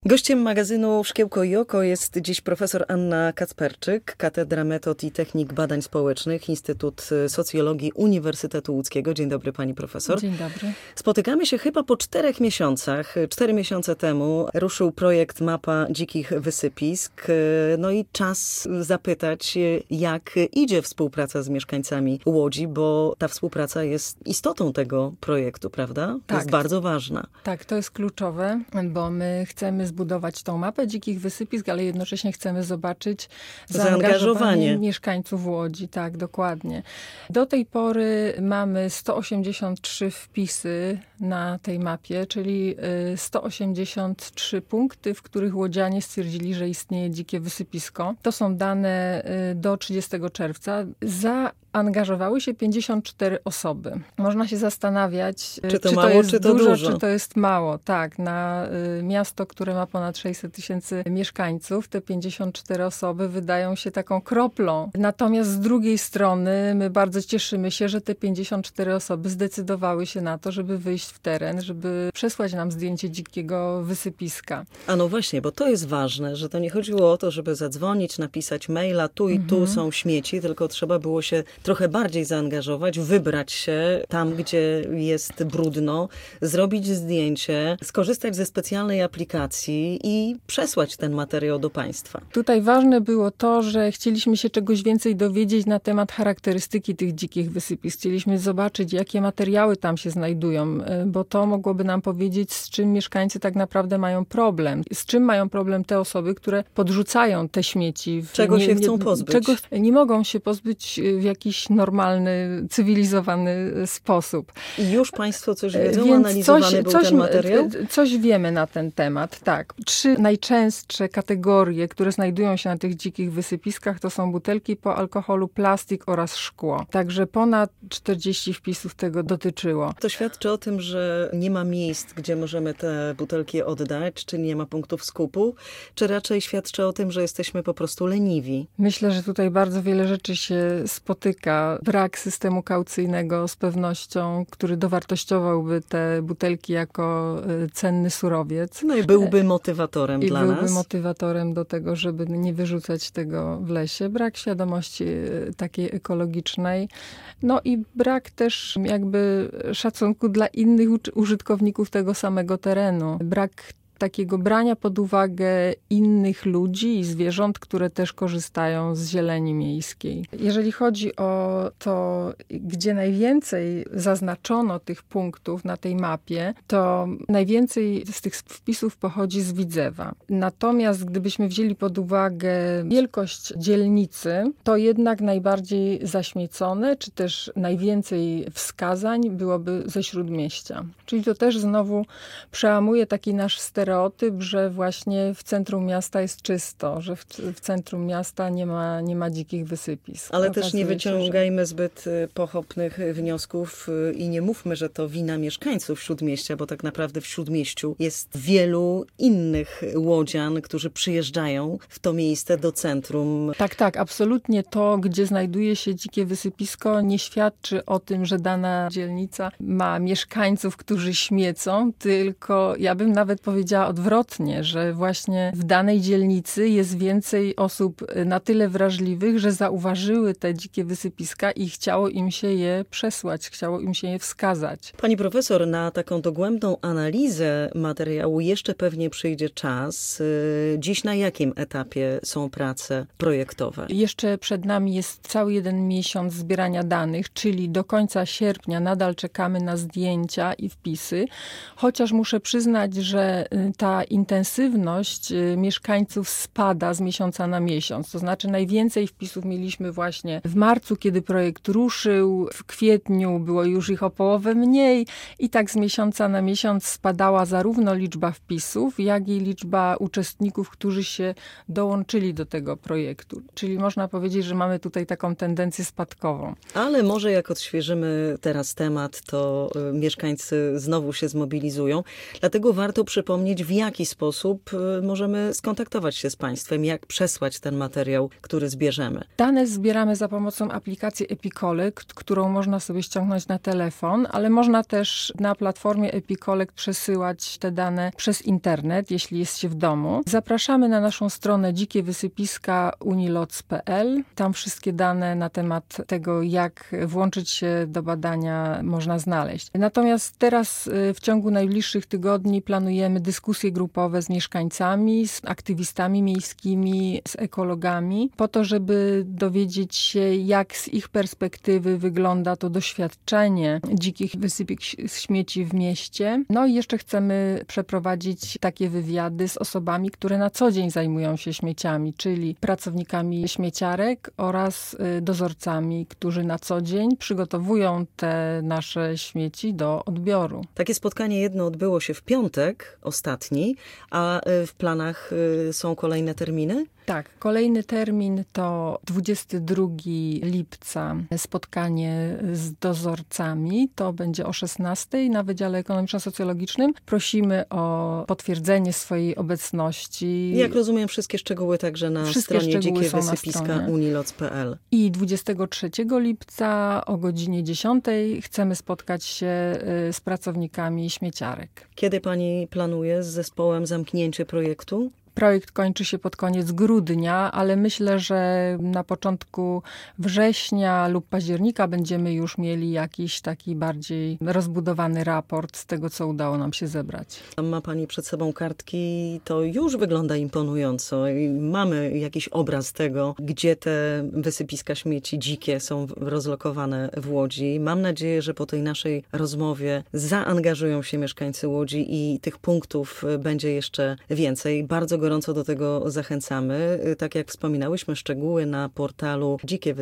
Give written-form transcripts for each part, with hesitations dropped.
Gościem magazynu Szkiełko i Oko jest dziś profesor Anna Kacperczyk, Katedra Metod i Technik Badań Społecznych, Instytut Socjologii Uniwersytetu Łódzkiego. Dzień dobry, pani profesor. Dzień dobry. Spotykamy się chyba po 4 miesiącach. 4 miesiące temu ruszył projekt Mapa Dzikich Wysypisk. No i czas zapytać, jak idzie współpraca z mieszkańcami Łodzi, bo ta współpraca jest istotą tego projektu, prawda? Tak. Jest bardzo ważna. Tak, to jest kluczowe, bo my chcemy zbudować tą mapę dzikich wysypisk, ale jednocześnie chcemy zobaczyć zaangażowanie mieszkańców Łodzi. Tak, dokładnie. Do tej pory mamy 183 wpisy na tej mapie, czyli 183 punkty, w których łodzianie stwierdzili, że istnieje dzikie wysypisko. To są dane do 30 czerwca. Zaangażowały się 54 osoby. Można się zastanawiać, czy to mało, jest czy to dużo, czy to jest mało. Tak, na miasto, które ma ponad 600 000 mieszkańców, te 54 osoby wydają się taką kroplą. Natomiast z drugiej strony my bardzo cieszymy się, że te 54 osoby zdecydowały się na to, żeby wyjść w teren, żeby przesłać nam zdjęcie dzikiego wysypiska. A no właśnie, bo to jest ważne, że to nie chodziło o to, żeby zadzwonić, napisać maila, tu i tu są śmieci, tylko trzeba było się trochę bardziej zaangażować, wybrać się tam, gdzie jest brudno, zrobić zdjęcie, skorzystać ze specjalnej aplikacji i przesłać ten materiał do państwa. Tutaj ważne było to, że chcieliśmy się czegoś więcej dowiedzieć na temat charakterystyki tych dzikich wysypisk. Chcieliśmy zobaczyć, jakie materiały tam się znajdują, bo to mogłoby nam powiedzieć, z czym mieszkańcy tak naprawdę mają problem. Z czym mają problem te osoby, które podrzucają te śmieci. Czego się chcą pozbyć? Czego nie mogą się pozbyć w jakiś normalny, cywilizowany sposób. I już państwo coś wiedzą? Analizowany był ten materiał? Coś wiemy na ten temat, tak. 3 najczęstsze kategorie, które znajdują się na tych dzikich wysypiskach, to są butelki po alkoholu, plastik oraz szkło. Także ponad 40 wpisów tego dotyczyło. To świadczy o tym, że nie ma miejsc, gdzie możemy te butelki oddać, czy nie ma punktów skupu, czy raczej świadczy o tym, że jesteśmy po prostu leniwi? Myślę, że tutaj bardzo wiele rzeczy się spotyka. Brak systemu kaucyjnego z pewnością, który dowartościowałby te butelki jako cenny surowiec. No i byłby motywatorem dla nas. I byłby motywatorem do tego, żeby nie wyrzucać tego w lesie. Brak świadomości takiej ekologicznej. No i brak też jakby szacunku dla innych użytkowników tego samego terenu. Brak takiego brania pod uwagę innych ludzi i zwierząt, które też korzystają z zieleni miejskiej. Jeżeli chodzi o to, gdzie najwięcej zaznaczono tych punktów na tej mapie, to najwięcej z tych wpisów pochodzi z Widzewa. Natomiast gdybyśmy wzięli pod uwagę wielkość dzielnicy, to jednak najbardziej zaśmiecone, czy też najwięcej wskazań byłoby ze Śródmieścia. Czyli to też znowu przełamuje taki nasz stereotyp, że właśnie w centrum miasta jest czysto, że w centrum miasta nie ma dzikich wysypisk. Ale też nie wyciągajmy zbyt pochopnych wniosków i nie mówmy, że to wina mieszkańców Śródmieścia, bo tak naprawdę w Śródmieściu jest wielu innych łodzian, którzy przyjeżdżają w to miejsce do centrum. Tak, absolutnie to, gdzie znajduje się dzikie wysypisko, nie świadczy o tym, że dana dzielnica ma mieszkańców, którzy śmiecą, tylko ja bym nawet powiedziała odwrotnie, że właśnie w danej dzielnicy jest więcej osób na tyle wrażliwych, że zauważyły te dzikie wysypiska i chciało im się je przesłać, chciało im się je wskazać. Pani profesor, na taką dogłębną analizę materiału jeszcze pewnie przyjdzie czas. Dziś na jakim etapie są prace projektowe? Jeszcze przed nami jest cały 1 miesiąc zbierania danych, czyli do końca sierpnia nadal czekamy na zdjęcia i wpisy, chociaż muszę przyznać, że ta intensywność mieszkańców spada z miesiąca na miesiąc. To znaczy najwięcej wpisów mieliśmy właśnie w marcu, kiedy projekt ruszył. W kwietniu było już ich o połowę mniej i tak z miesiąca na miesiąc spadała zarówno liczba wpisów, jak i liczba uczestników, którzy się dołączyli do tego projektu. Czyli można powiedzieć, że mamy tutaj taką tendencję spadkową. Ale może jak odświeżymy teraz temat, to mieszkańcy znowu się zmobilizują. Dlatego warto przypomnieć, przypomnieć, w jaki sposób możemy skontaktować się z Państwem, jak przesłać ten materiał, który zbierzemy. Dane zbieramy za pomocą aplikacji EpiCollect, którą można sobie ściągnąć na telefon, ale można też na platformie EpiCollect przesyłać te dane przez internet, jeśli jest się w domu. Zapraszamy na naszą stronę dziekiewysypiska.uniloc.pl. Tam wszystkie dane na temat tego, jak włączyć się do badania, można znaleźć. Natomiast teraz w ciągu najbliższych tygodni planujemy dyskusje grupowe z mieszkańcami, z aktywistami miejskimi, z ekologami, po to, żeby dowiedzieć się, jak z ich perspektywy wygląda to doświadczenie dzikich wysypisk śmieci w mieście. No i jeszcze chcemy przeprowadzić takie wywiady z osobami, które na co dzień zajmują się śmieciami, czyli pracownikami śmieciarek oraz dozorcami, którzy na co dzień przygotowują te nasze śmieci do odbioru. Takie spotkanie jedno odbyło się w piątek, ostatni, a w planach są kolejne terminy? Tak, kolejny termin to 22 lipca, spotkanie z dozorcami. To będzie o 16 na Wydziale Ekonomiczno-Socjologicznym. Prosimy o potwierdzenie swojej obecności. Jak rozumiem, wszystkie szczegóły także na stronie dziekiewysypiska.uniloc.pl. I 23 lipca o godzinie 10 chcemy spotkać się z pracownikami śmieciarek. Kiedy pani planuje z zespołem zamknięcie projektu? Projekt kończy się pod koniec grudnia, ale myślę, że na początku września lub października będziemy już mieli jakiś taki bardziej rozbudowany raport z tego, co udało nam się zebrać. Ma pani przed sobą kartki, to już wygląda imponująco i mamy jakiś obraz tego, gdzie te wysypiska śmieci dzikie są rozlokowane w Łodzi. Mam nadzieję, że po tej naszej rozmowie zaangażują się mieszkańcy Łodzi i tych punktów będzie jeszcze więcej. Bardzo gorąco do tego zachęcamy. Tak jak wspominałyśmy, szczegóły na portalu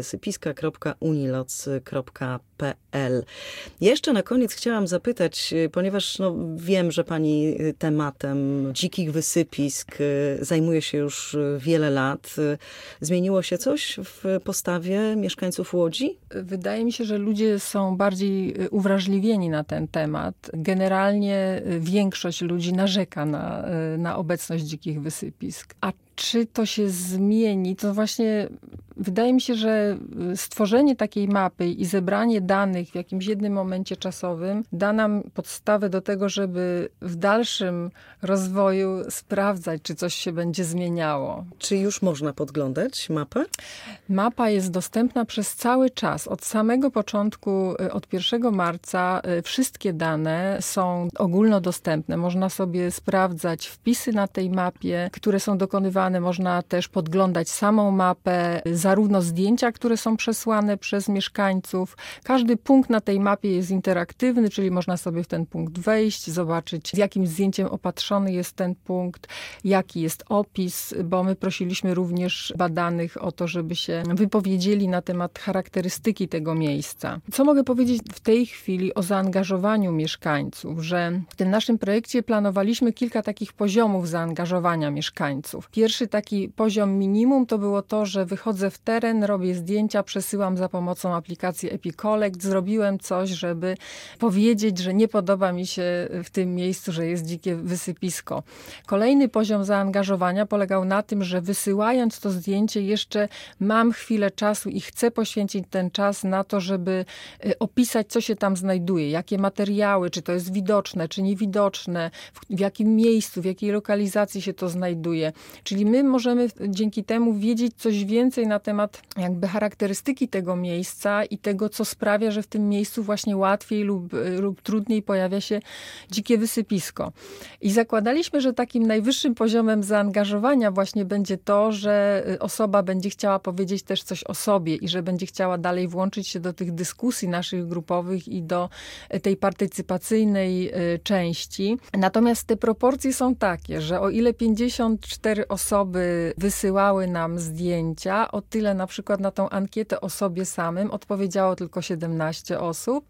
dziekiewysypiska.uniloc.pl. Jeszcze na koniec chciałam zapytać, ponieważ wiem, że pani tematem dzikich wysypisk zajmuje się już wiele lat. Zmieniło się coś w postawie mieszkańców Łodzi? Wydaje mi się, że ludzie są bardziej uwrażliwieni na ten temat. Generalnie większość ludzi narzeka na obecność dzikich wysypisk. A czy to się zmieni? To właśnie wydaje mi się, że stworzenie takiej mapy i zebranie danych w jakimś jednym momencie czasowym da nam podstawę do tego, żeby w dalszym rozwoju sprawdzać, czy coś się będzie zmieniało. Czy już można podglądać mapę? Mapa jest dostępna przez cały czas. Od samego początku, od 1 marca wszystkie dane są ogólnodostępne. Można sobie sprawdzać wpisy na tej mapie, które są dokonywane. Można też podglądać samą mapę, zarówno zdjęcia, które są przesłane przez mieszkańców. Każdy punkt na tej mapie jest interaktywny, czyli można sobie w ten punkt wejść, zobaczyć, z jakim zdjęciem opatrzony jest ten punkt, jaki jest opis, bo my prosiliśmy również badanych o to, żeby się wypowiedzieli na temat charakterystyki tego miejsca. Co mogę powiedzieć w tej chwili o zaangażowaniu mieszkańców, że w tym naszym projekcie planowaliśmy kilka takich poziomów zaangażowania mieszkańców. Pierwszy taki poziom minimum to było to, że wychodzę w teren, robię zdjęcia, przesyłam za pomocą aplikacji EpiCollect. Zrobiłem coś, żeby powiedzieć, że nie podoba mi się w tym miejscu, że jest dzikie wysypisko. Kolejny poziom zaangażowania polegał na tym, że wysyłając to zdjęcie jeszcze mam chwilę czasu i chcę poświęcić ten czas na to, żeby opisać, co się tam znajduje, jakie materiały, czy to jest widoczne, czy niewidoczne, w jakim miejscu, w jakiej lokalizacji się to znajduje. Czyli my możemy dzięki temu wiedzieć coś więcej na temat jakby charakterystyki tego miejsca i tego, co sprawia, że w tym miejscu właśnie łatwiej lub trudniej pojawia się dzikie wysypisko. I zakładaliśmy, że takim najwyższym poziomem zaangażowania właśnie będzie to, że osoba będzie chciała powiedzieć też coś o sobie i że będzie chciała dalej włączyć się do tych dyskusji naszych grupowych i do tej partycypacyjnej części. Natomiast te proporcje są takie, że o ile 54 osoby wysyłały nam zdjęcia, o tyle na przykład na tą ankietę o sobie samym odpowiedziało tylko 17 osób,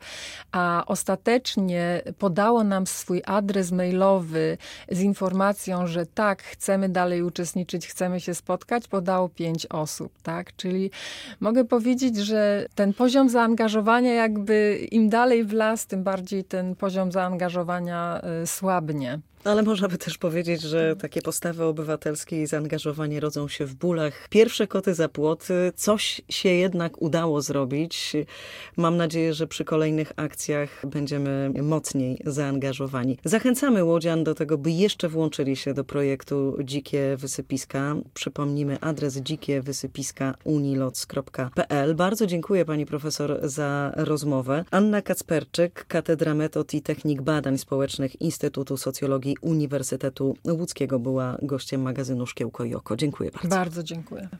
a ostatecznie podało nam swój adres mailowy z informacją, że tak, chcemy dalej uczestniczyć, chcemy się spotkać, podało 5 osób, tak? Czyli mogę powiedzieć, że ten poziom zaangażowania jakby im dalej w las, tym bardziej ten poziom zaangażowania słabnie. Ale można by też powiedzieć, że takie postawy obywatelskie i zaangażowanie rodzą się w bólach. Pierwsze koty za płoty, coś się jednak udało zrobić. Mam nadzieję, że przy kolejnych akcjach będziemy mocniej zaangażowani. Zachęcamy łodzian do tego, by jeszcze włączyli się do projektu Dzikie Wysypiska. Przypomnijmy adres dzikiewysypiska.uniloc.pl. Bardzo dziękuję pani profesor za rozmowę. Anna Kacperczyk, Katedra Metod i Technik Badań Społecznych Instytutu Socjologii Uniwersytetu Łódzkiego była gościem magazynu Szkiełko i Oko. Dziękuję bardzo. Bardzo dziękuję.